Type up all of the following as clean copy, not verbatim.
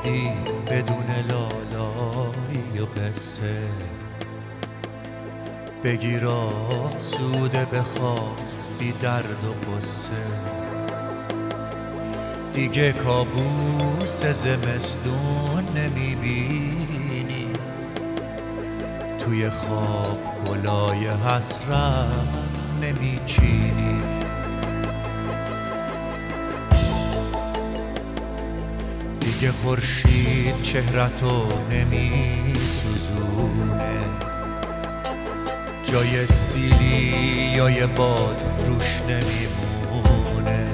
خوابیدی بدون لالایی و قصه، بگیر آسوده بخواب بی درد و قصه. دیگه کابوس زمستون نمیبینی، توی خواب گلای حسرت نمیچینی. دیگه خورشید چهرتو نمیسوزونه، جای سیلی یا باد روش نمیمونه.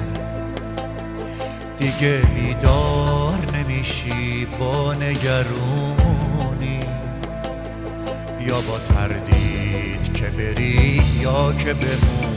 دیگه بیدار نمیشی با نگرونی، یا با تردید که بری یا که بمونی.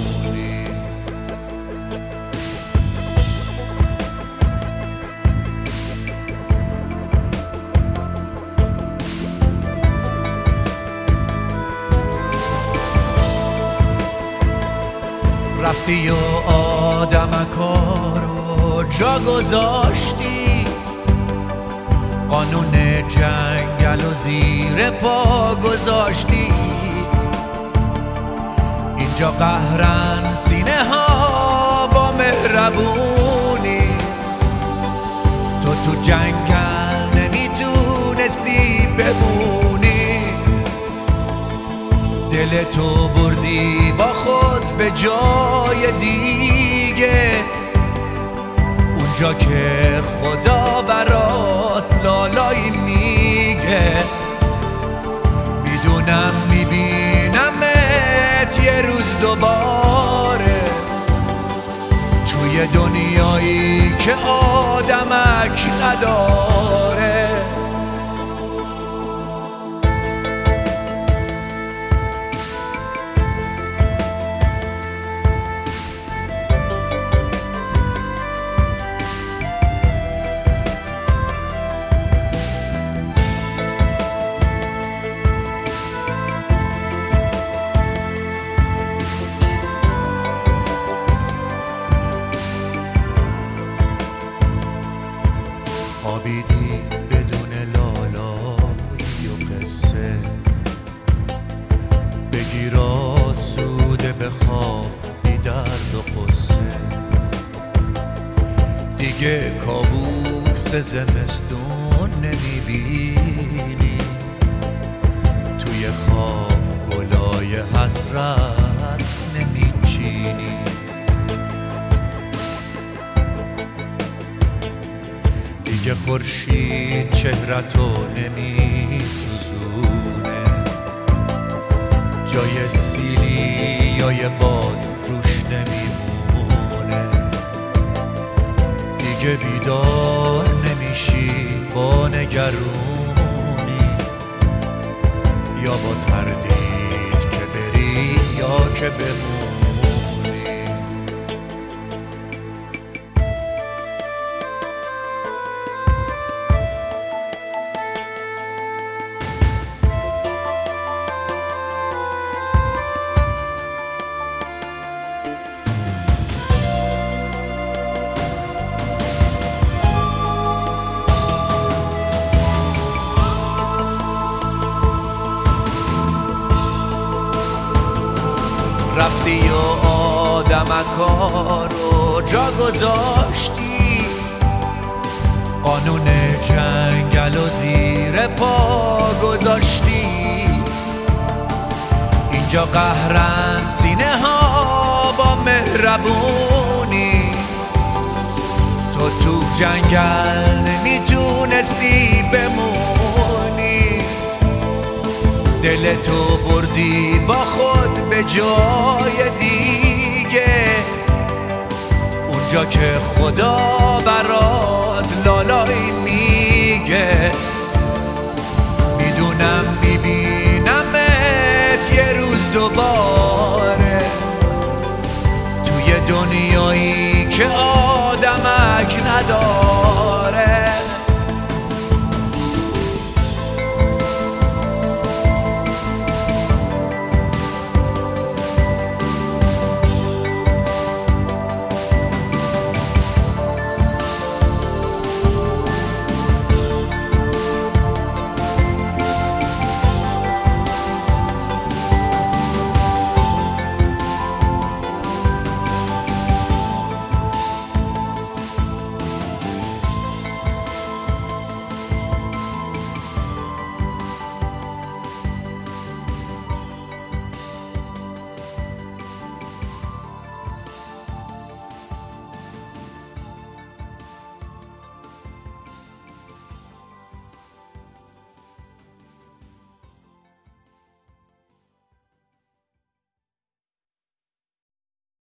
رفتی و آدمکا رو جا گذاشتی، قانون جنگل و زیر پا گذاشتی. اینجا قهرن سینه ها با مهربونی، تو جنگل نمیتونستی بمونی. دل تو بردی با خود به جای دیگه، اونجا که خدا برات لالایی میگه. میدونم میبینمت یه روز دوباره، توی دنیایی که آدمک نداره. خوابیدی بدون لالایی و قصه، بگیر آسوده بخواب بی درد و قصه. دیگه کابوس زمستون نمیبینی، توی خواب گلای حسرت نمیچینی. دیگه خورشید چهرتو نمیسوزونه، جای سیلی یا باد روش نمیمونه. دیگه بیدار نمیشی با نگرونی، یا با تردید که بری یا که بمونی. رفتی و آدمکا رو جا گذاشتی، قانون جنگل و زیر پا گذاشتی. اینجا قهرن سینه ها با مهربونی، تو جنگل نمیتونستی بمونی. دل تو بردی با خود به جای دیگه، اونجا که خدا برات لالایی میگه. میدونم میبینمت یه روز دوباره،